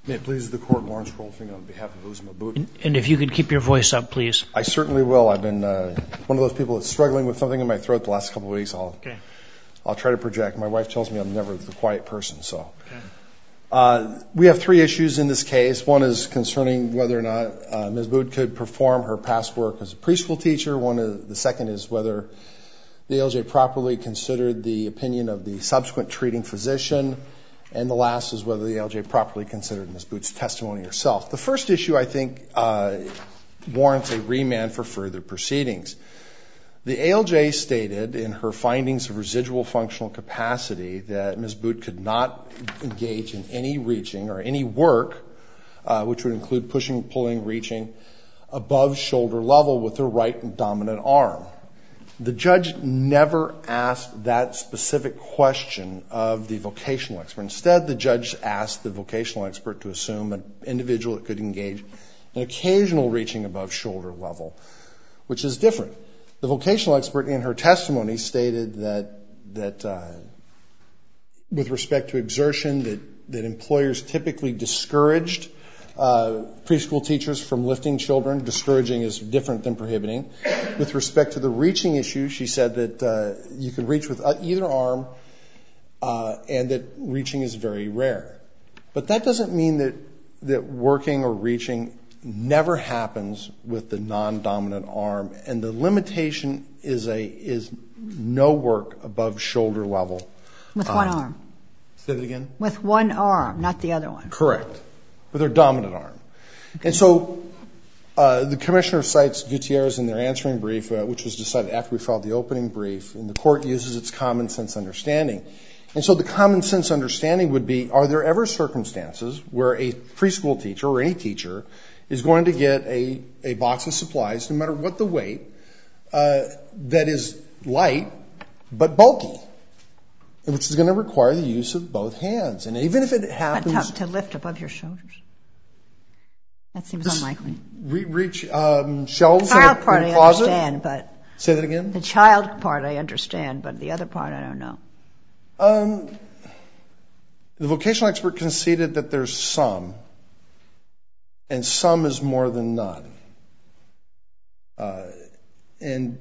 May it please the Court, Lawrence Rolfing on behalf of Uzma Boot. And if you could keep your voice up, please. I certainly will. I've been one of those people that's struggling with something in my throat the last couple of weeks. I'll try to project. My wife tells me I'm never the quiet person. We have three issues in this case. One is concerning whether or not Ms. Boot could perform her past work as a preschool teacher. The second is whether the ALJ properly considered the opinion of the subsequent treating physician. And the last is whether the ALJ properly considered Ms. Boot's testimony herself. The first issue, I think, warrants a remand for further proceedings. The ALJ stated in her findings of residual functional capacity that Ms. Boot could not engage in any reaching or any work, which would include pushing, pulling, reaching, above shoulder level with her right and dominant arm. The judge never asked that specific question of the vocational expert. Instead, the judge asked the vocational expert to assume an individual that could engage in occasional reaching above shoulder level, which is different. The vocational expert in her testimony stated that with respect to exertion, that employers typically discouraged preschool teachers from lifting children. Discouraging is different than prohibiting. With respect to the reaching issue, she said that you can reach with either arm and that reaching is very rare. But that doesn't mean that working or reaching never happens with the non-dominant arm. And the limitation is no work above shoulder level. With one arm. Say that again? With one arm, not the other one. Correct. With her dominant arm. Okay. And so the commissioner cites Gutierrez in their answering brief, which was decided after we filed the opening brief, and the court uses its common sense understanding. And so the common sense understanding would be, are there ever circumstances where a preschool teacher or any teacher is going to get a box of supplies, no matter what the weight, that is light but bulky, which is going to require the use of both hands. And even if it happens to lift above your shoulders. That seems unlikely. Reach shelves the child part in a I closet? Understand, but say that again? The child part I understand, but the other part I don't know. The vocational expert conceded that there's some, and some is more than none. And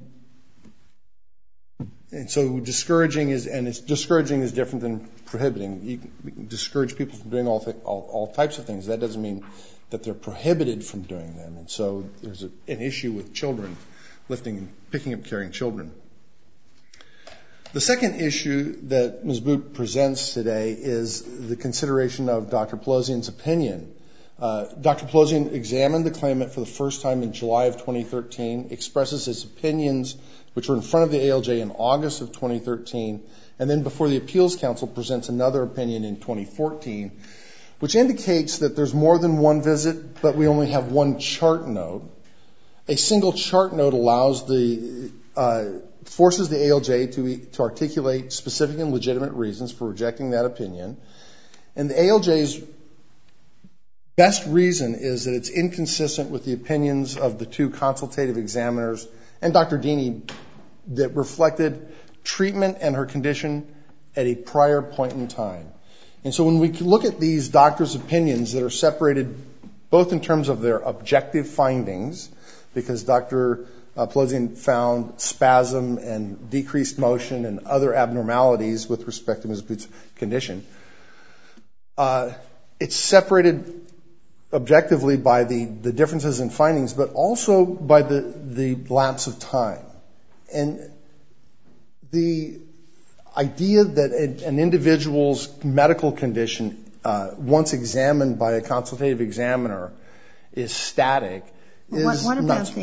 so discouraging is different than prohibiting. You can discourage people from doing all types of things. That doesn't mean that they're prohibited from doing them. And so there's an issue with children lifting and picking up, carrying children. The second issue that Ms. Boot presents today is the consideration of Dr. Pelosian's opinion. Dr. Pelosian examined the claimant for the first time in July of 2013, expresses his opinions, which were in front of the ALJ in August of 2013, and then before the Appeals Council presents another opinion in 2014, which indicates that there's more than one visit, but we only have one chart note. A single chart note forces the ALJ to articulate specific and legitimate reasons for rejecting that opinion. And the ALJ's best reason is that it's inconsistent with the opinions of the two consultative examiners and Dr. Dini that reflected treatment and her condition at a prior point in time. And so when we look at these doctors' opinions that are separated both in terms of their objective findings, because Dr. Pelosian found spasm and decreased motion and other abnormalities with respect to Ms. Boot's condition, it's separated objectively by the differences in findings, but also by the lapse of time. And the idea that an individual's medical condition, once examined by a consultative examiner, is static is what about not.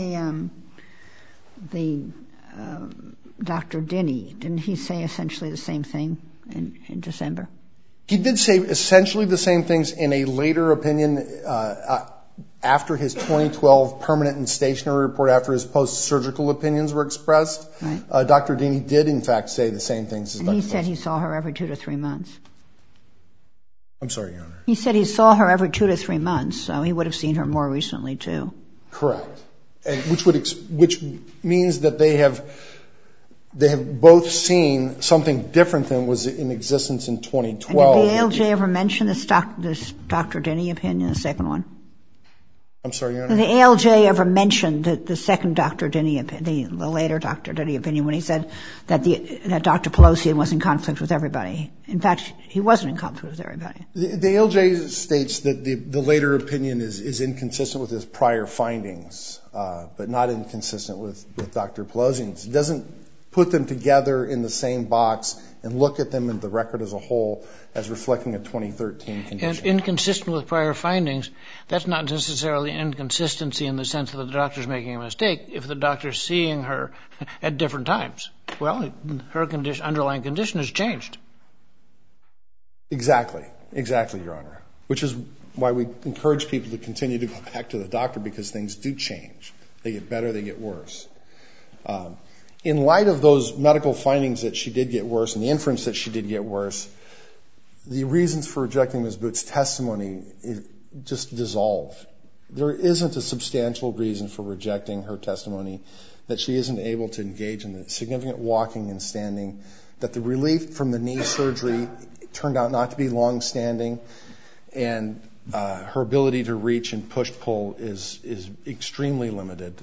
the Dr. Dini? Didn't he say essentially the same thing in December? He did say essentially the same things in a later opinion after his 2012 permanent and stationary report, after his post-surgical opinions were expressed. Right. Dr. Dini did, in fact, say the same things as Dr. And he said he saw her every 2 to 3 months. I'm sorry, Your Honor. He said he saw her every 2 to 3 months, so he would have seen her more recently, too. Correct. And which means that they have they have both seen something different than was in existence in 2012. And did the ALJ ever mention this Dr. Denny opinion, the second one? I'm sorry, Your Honor? Did the ALJ ever mention the second Dr. Denny opinion, the later Dr. Denny opinion, when he said that Dr. Pelosi was in conflict with everybody? In fact, he wasn't in conflict with everybody. The ALJ states that the later opinion is inconsistent with his prior findings, but not inconsistent with Dr. Pelosian's. It doesn't put them together in the same box and look at them in the record as a whole as reflecting a 2013 condition. And inconsistent with prior findings, that's not necessarily inconsistency in the sense that the doctor's making a mistake if the doctor's seeing her at different times. Well, her underlying condition has changed. Exactly, Your Honor. Which is why we encourage people to continue to go back to the doctor, because things do change. They get better, they get worse. In light of those medical findings that she did get worse and the inference that she did get worse, the reasons for rejecting Ms. Booth's testimony just dissolve. There isn't a substantial reason for rejecting her testimony that she isn't able to engage in the significant walking and standing, that the relief from the knee surgery turned out not to be long-standing, and her ability to reach and push-pull is extremely limited.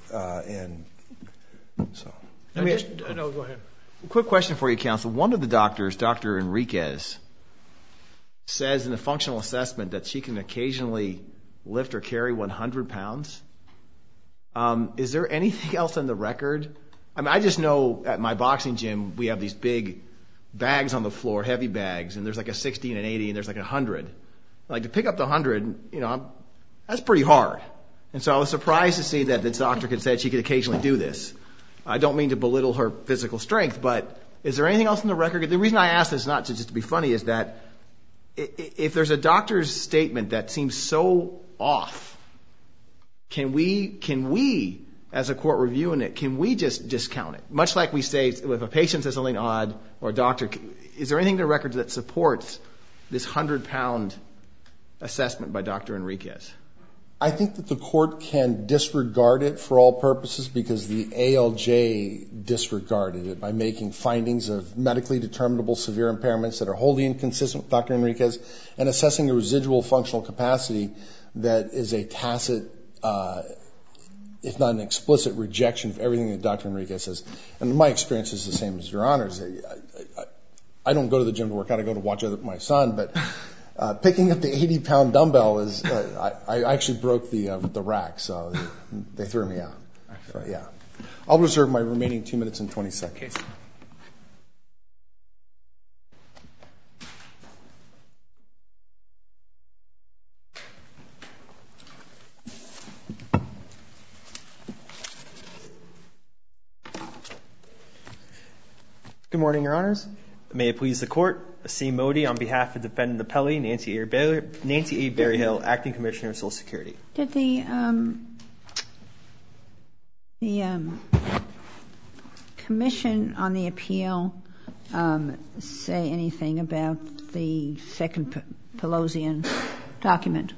Go ahead. Quick question for you, counsel. One of the doctors, Dr. Enriquez, says in the functional assessment that she can occasionally lift or carry 100 pounds. Is there anything else on the record? I mean, I just know at my boxing gym we have these big bags on the floor, heavy bags, and there's like a 60 and an 80, and there's like 100. Like, to pick up the 100, that's pretty hard. And so I was surprised to see that this doctor could say she could occasionally do this. I don't mean to belittle her physical strength, but is there anything else in the record? The reason I ask this, not just to be funny, is that if there's a doctor's statement that seems so off, can we, as a court reviewing it, can we just discount it? Much like we say, if a patient says something odd, or a doctor, is there anything in the record that supports this 100-pound assessment by Dr. Enriquez? I think that the court can disregard it for all purposes because the ALJ disregarded it by making findings of medically determinable severe impairments that are wholly inconsistent with Dr. Enriquez and assessing a residual functional capacity that is a tacit, if not an explicit, rejection of everything that Dr. Enriquez says. And my experience is the same as Your Honor's. I don't go to the gym to work out. I go to watch my son, but picking up the 80-pound dumbbell is, I actually broke the rack, so they threw me out. So, yeah. I'll reserve my remaining 2 minutes and 20 seconds. Okay. Good morning, Your Honors. May it please the Court. Asim Modi on behalf of defendant appellee Nancy A. Berryhill, Acting Commissioner of Social Security. Did the commission on the appeal say anything about the second Pelosian document?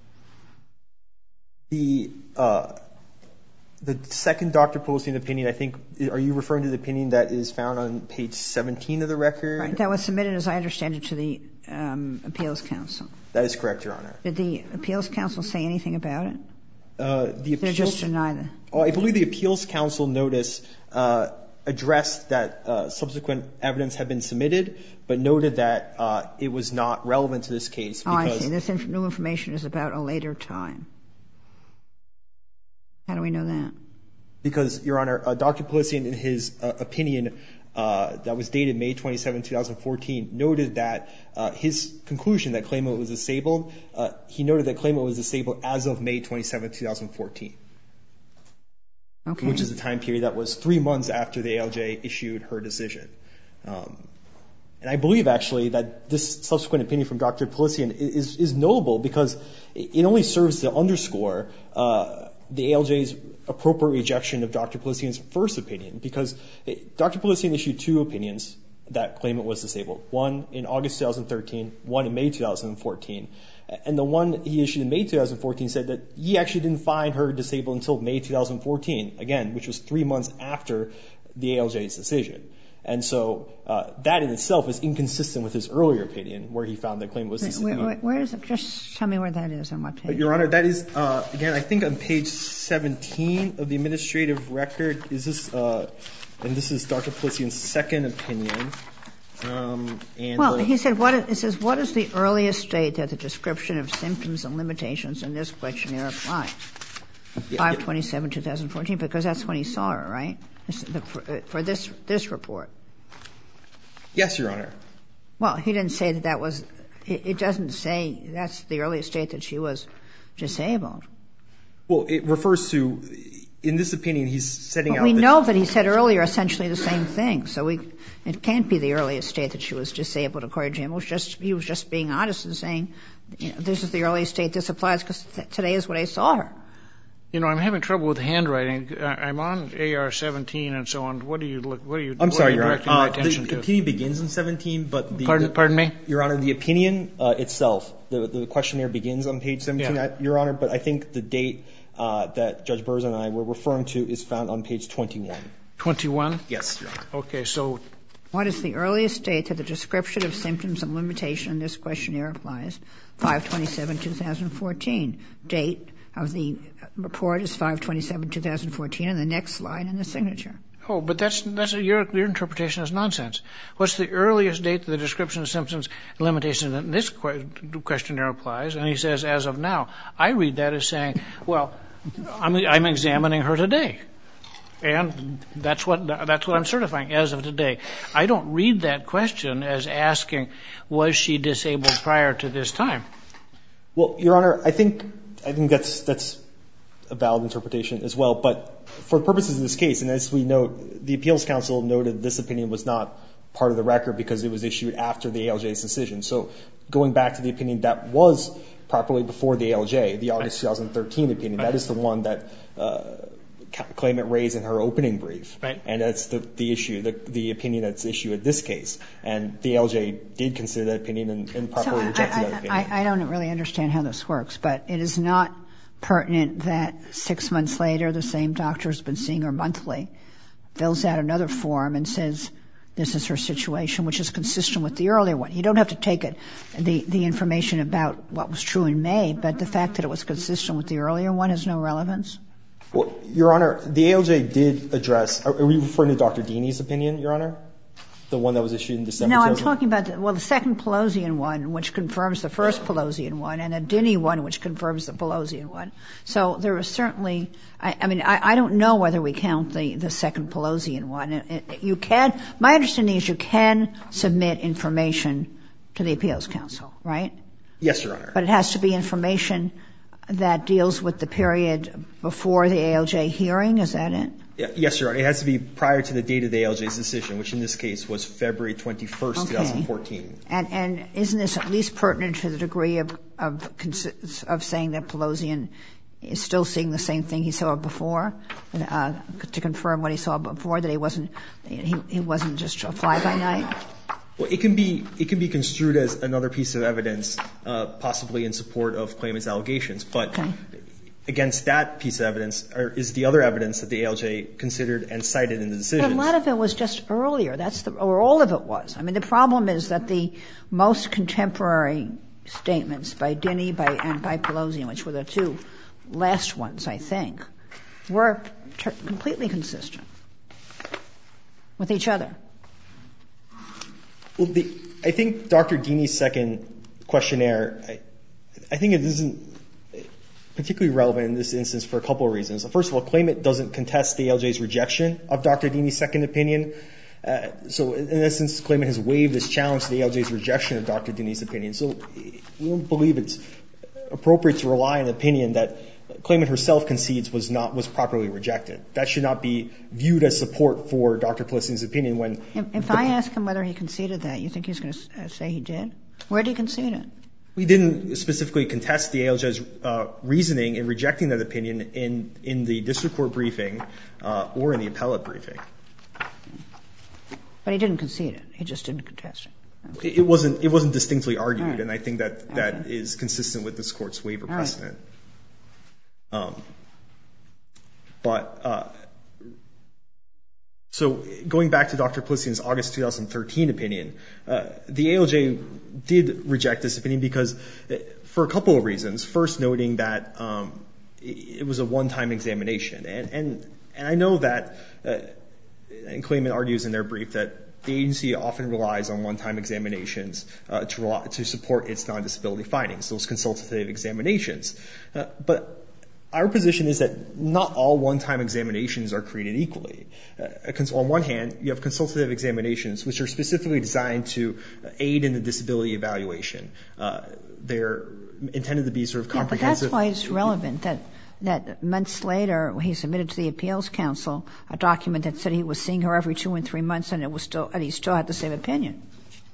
The second Dr. Pelosian opinion, I think, are you referring to the opinion that is found on page 17 of the record? Right. That was submitted, as I understand it, to the Appeals Council. That is correct, Your Honor. Did the Appeals Council say anything about it? They just denied it. I believe the Appeals Council notice addressed that subsequent evidence had been submitted, but noted that it was not relevant to this case. I see. This new information is about a later time. How do we know that? Because, Your Honor, Dr. Pelosian, in his opinion that was dated May 27, 2014, noted that his conclusion that claimant was disabled, he noted that claimant was disabled as of May 27, 2014. Okay. Which is the time period that was 3 months after the ALJ issued her decision. And I believe, actually, that this subsequent opinion from Dr. Pelosian is notable because it only serves to underscore the ALJ's appropriate rejection of Dr. Pelosian's first opinion, because Dr. Pelosian issued two opinions that claimant was disabled, one in August 2013, one in May 2014. And the one he issued in May 2014 said that he actually didn't find her disabled until May 2014, again, which was 3 months after the ALJ's decision. And so that in itself is inconsistent with his earlier opinion, where he found that claimant was disabled. Where is it? Just tell me where that is on what page. Your Honor, that is, again, I think on page 17 of the administrative record. And this is Dr. Pelissian's second opinion. He said, it says, what is the earliest date that the description of symptoms and limitations in this questionnaire applies? 5/27/2014, because that's when he saw her, right? For this report. Yes, Your Honor. Well, he didn't say that was, it doesn't say that's the earliest date that she was disabled. Well, it refers to, in this opinion, he's setting out. We know that he said earlier essentially the same thing. So it can't be the earliest date that she was disabled, according to him. He was just being honest and saying, this is the earliest date this applies because today is when I saw her. I'm having trouble with handwriting. I'm on AR 17 and so on. What are you I'm sorry, Your directing my attention the to? opinion begins in 17, but Pardon me? Your Honor, the opinion itself, the questionnaire begins on page 17, Your Honor, but I think the date that Judge Burrs and I were referring to is found on page 21. 21? Yes, Your Honor. Okay, so what is the earliest date that the description of symptoms and limitation in this questionnaire applies? 5/27/2014. Date of the report is 5/27/2014, and the next slide in the signature. Oh, but that's your interpretation is nonsense. What's the earliest date that the description of symptoms and limitations in this questionnaire applies? And he says, as of now. I read that as saying, well, I'm examining her today. And that's what I'm certifying, as of today. I don't read that question as asking, was she disabled prior to this time? Well, Your Honor, I think that's a valid interpretation as well. But for purposes of this case, and as we note, the Appeals Council noted this opinion was not part of the record because it was issued after the ALJ's decision. So going back to the opinion that was properly before the ALJ, the August 2013 opinion, that is the one that claimant raised in her opening brief. Right. And that's the issue, the opinion that's issued in this case. And the ALJ did consider that opinion and properly rejected that opinion. I don't really understand how this works, but it is not pertinent that 6 months later the same doctor has been seeing her monthly, fills out another form and says this is her situation, which is consistent with the earlier one. You don't have to take the information about what was true in May, but the fact that it was consistent with the earlier one has no relevance? Well, Your Honor, the ALJ did address, are we referring to Dr. Dini's opinion, Your Honor? The one that was issued in December 2000? No, I'm talking about, the second Pelosian one, which confirms the first Pelosian one, and a Dini one, which confirms the Pelosian one. So there is certainly, I don't know whether we count the second Pelosian one. You can, my understanding is you can submit information to the Appeals Council, right? Yes, Your Honor. But it has to be information that deals with the period before the ALJ hearing, is that it? Yes, Your Honor. It has to be prior to the date of the ALJ's decision, which in this case was February 21st, 2014. And isn't this at least pertinent to the degree of saying that Pelosian is still seeing the same thing he saw before, to confirm what he saw before, that he wasn't just a fly-by-night? Well, it can be construed as another piece of evidence, possibly in support of claimant's allegations. But against that piece of evidence is the other evidence that the ALJ considered and cited in the decision. But a lot of it was just earlier. Or all of it was. I mean, the problem is that the most contemporary statements by Dini and by Pelosian, which were the two last ones, I think, were completely consistent with each other. Well, I think Dr. Dini's second questionnaire, I think it isn't particularly relevant in this instance for a couple of reasons. First of all, claimant doesn't contest the ALJ's rejection of Dr. Dini's second opinion. So in essence, claimant has waived his challenge to the ALJ's rejection of Dr. Dini's opinion. So we don't believe it's appropriate to rely on an opinion that claimant herself concedes was properly rejected. That should not be viewed as support for Dr. Pelosian's opinion when... If I ask him whether he conceded that, you think he's going to say he did? Where did he concede it? We didn't specifically contest the ALJ's reasoning in rejecting that opinion in the district court briefing or in the appellate briefing. But he didn't concede it. He just didn't contest it. Okay. It wasn't distinctly argued, and I think that is consistent with this Court's waiver precedent. But So going back to Dr. Plissian's August 2013 opinion, the ALJ did reject this opinion because for a couple of reasons. First, noting that it was a one-time examination. And I know that, and claimant argues in their brief that the agency often relies on one-time examinations to support its non-disability findings, those consultative examinations. But our position is that not all one-time examinations are created equally. On one hand, you have consultative examinations, which are specifically designed to aid in the disability evaluation. They're intended to be sort of comprehensive. But that's why it's relevant that months later he submitted to the Appeals Council a document that said he was seeing her every 2 and 3 months, and he still had the same opinion.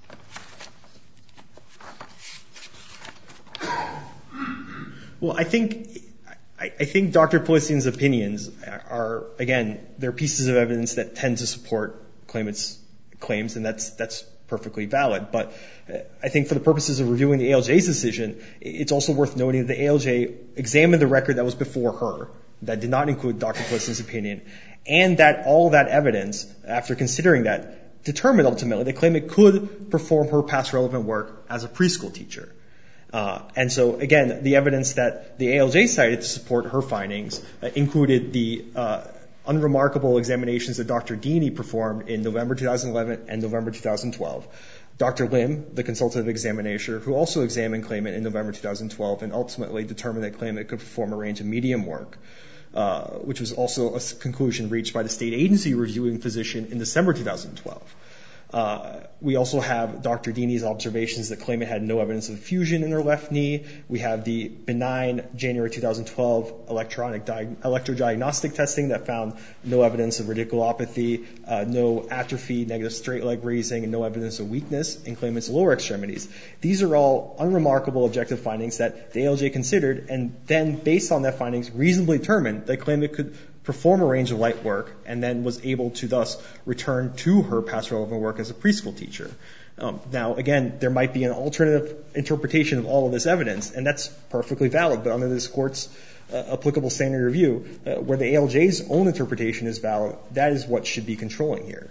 Well, I think Dr. Plissian's opinions are, again, they're pieces of evidence that tend to support claimant's claims, and that's perfectly valid. But I think for the purposes of reviewing the ALJ's decision, it's also worth noting that the ALJ examined the record that was before her, that did not include Dr. Plissian's opinion, and that all that evidence, after considering that, determined ultimately the claimant could perform her past relevant work as a preschool teacher. And so, again, the evidence that the ALJ cited to support her findings included the unremarkable examinations that Dr. Deeney performed in November 2011 and November 2012. Dr. Lim, the consultative examiner, who also examined claimant in November 2012 and ultimately determined that claimant could perform a range of medium work, which was also a conclusion reached by the state agency reviewing physician in December 2012. We also have Dr. Deeney's observations that claimant had no evidence of fusion in her left knee. We have the benign January 2012 electrodiagnostic testing that found no evidence of radiculopathy, no atrophy, negative straight leg raising, and no evidence of weakness in claimant's lower extremities. These are all unremarkable objective findings that the ALJ considered, and then based on that findings reasonably determined that claimant could perform a range of light work, and then was able to thus return to her past relevant work as a preschool teacher. Now, again, there might be an alternative interpretation of all of this evidence, and that's perfectly valid, but under this Court's applicable standard review, where the ALJ's own interpretation is valid, that is what should be controlling here.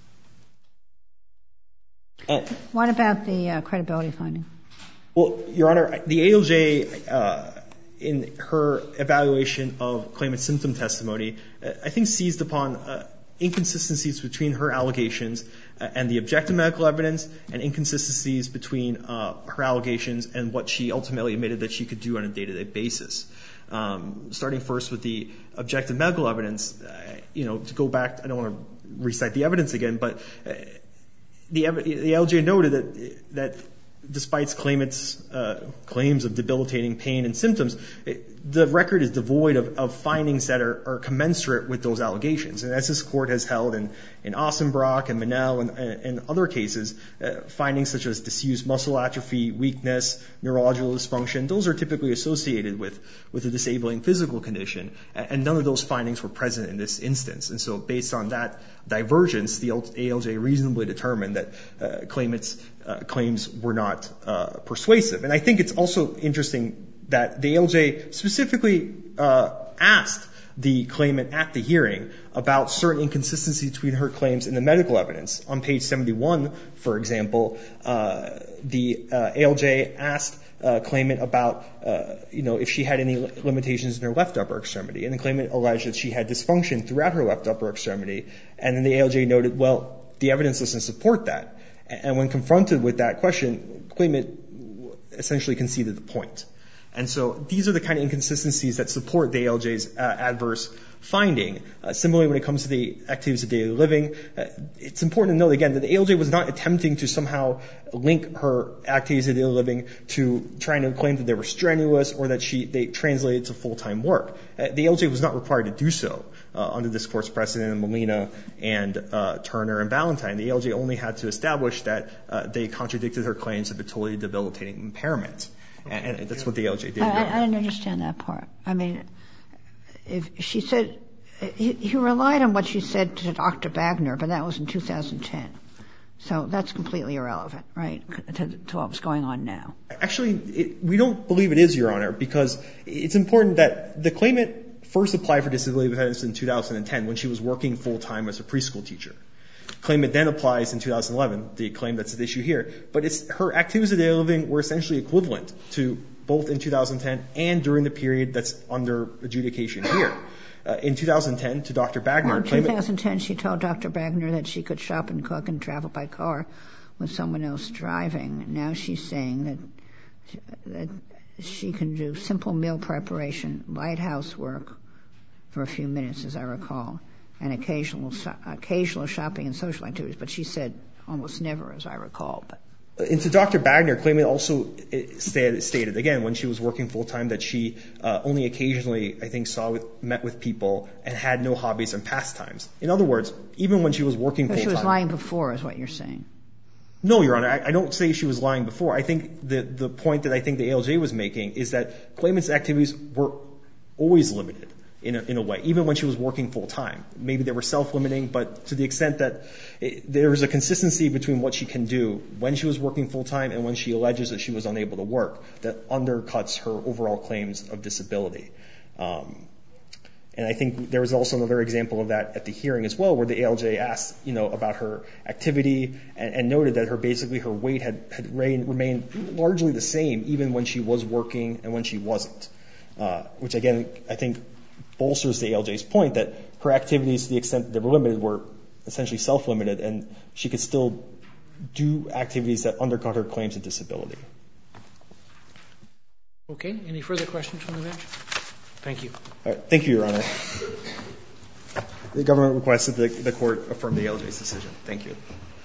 What about the credibility finding? Well, Your Honor, the ALJ, in her evaluation of claimant's symptom testimony, I think seized upon inconsistencies between her allegations and the objective medical evidence, and inconsistencies between her allegations and what she ultimately admitted that she could do on a day-to-day basis. Starting first with the objective medical evidence, to go back, I don't want to recite the evidence again, but the ALJ noted that despite claimant's claims of debilitating pain and symptoms, the record is devoid of findings that are commensurate with those allegations. And as this Court has held in Ossenbrock and Monell and other cases, findings such as disused muscle atrophy, weakness, neurological dysfunction, those are typically associated with a disabling physical condition, and none of those findings were present in this instance. And so based on that divergence, the ALJ reasonably determined that claimant's claims were not persuasive. And I think it's also interesting that the ALJ specifically asked the claimant at the hearing about certain inconsistencies between her claims and the medical evidence. On page 71, for example, the ALJ asked claimant about, if she had any limitations in her left upper extremity, and the claimant alleged that she had dysfunction throughout her left upper extremity, and then the ALJ noted, well, the evidence doesn't support that. And when confronted with that question, claimant essentially conceded the point. And so these are the kind of inconsistencies that support the ALJ's adverse finding. Similarly, when it comes to the activities of daily living, it's important to note again that the ALJ was not attempting to somehow link her activities of daily living to trying to claim that they were strenuous or that they translated to full-time work. The ALJ was not required to do so under this Court's precedent in Molina and Turner and Valentine. The ALJ only had to establish that they contradicted her claims of a totally debilitating impairment. And that's what the ALJ did. I didn't understand that part. I mean, if she said he relied on what she said to Dr. Wagner, but that was in 2010. So that's completely irrelevant, right, to what's going on now. Actually, we don't believe it is, Your Honor, because it's important that the claimant first applied for disability benefits in 2010 when she was working full-time as a preschool teacher. Claimant then applies in 2011, the claim that's at issue here. But her activities of daily living were essentially equivalent to both in 2010 and during the period that's under adjudication here. In 2010, to Dr. Bagner. In 2010, she told Dr. Bagner that she could shop and cook and travel by car with someone else driving. Now she's saying that she can do simple meal preparation, light housework for a few minutes, as I recall, and occasional shopping and social activities. But she said almost never, as I recall. And to Dr. Bagner, claimant also stated, again, when she was working full-time, that she only occasionally, I think, met with people and had no hobbies and pastimes. In other words, even when she was working full-time. But she was lying before, is what you're saying. No, Your Honor, I don't say she was lying before. I think the point that I think the ALJ was making is that claimant's activities were always limited in a way, even when she was working full-time. Maybe they were self-limiting, but to the extent that there is a consistency between what she can do when she was working full-time and when she alleges that she was unable to work, that undercuts her overall claims of disability. And I think there was also another example of that at the hearing as well, where the ALJ asked, about her activity and noted that her weight had remained largely the same even when she was working and when she wasn't. Which again, I think bolsters the ALJ's point that her activities, to the extent that they were limited, were essentially self-limited, and she could still do activities that undercut her claims of disability. Okay. Any further questions from the bench? Thank you. All right. Thank you, Your Honor. The government requests that the court affirm the ALJ's decision. Thank you.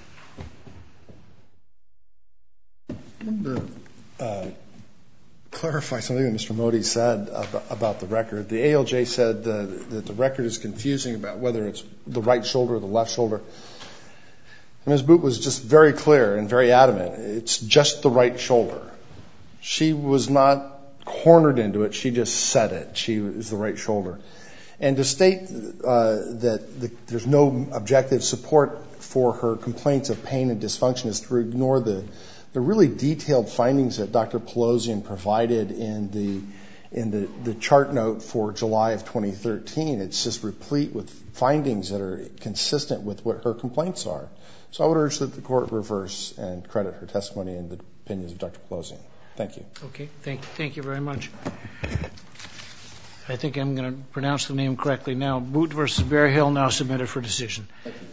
I wanted to clarify something that Mr. Modi said about the record. The ALJ said that the record is confusing about whether it's the right shoulder or the left shoulder. And Ms. Boot was just very clear and very adamant. It's just the right shoulder. She was not cornered into it. She just said it. She is the right shoulder. And to state that there's no objective support for her complaints of pain and dysfunction is to ignore the really detailed findings that Dr. Pelosian provided in the chart note for July of 2013. It's just replete with findings that are consistent with what her complaints are. So I would urge that the court reverse and credit her testimony and the opinions of Dr. Pelosian. Thank you. Okay. Thank you very much. I think I'm going to pronounce the name correctly now. Boot versus Bear Hill now submitted for decision.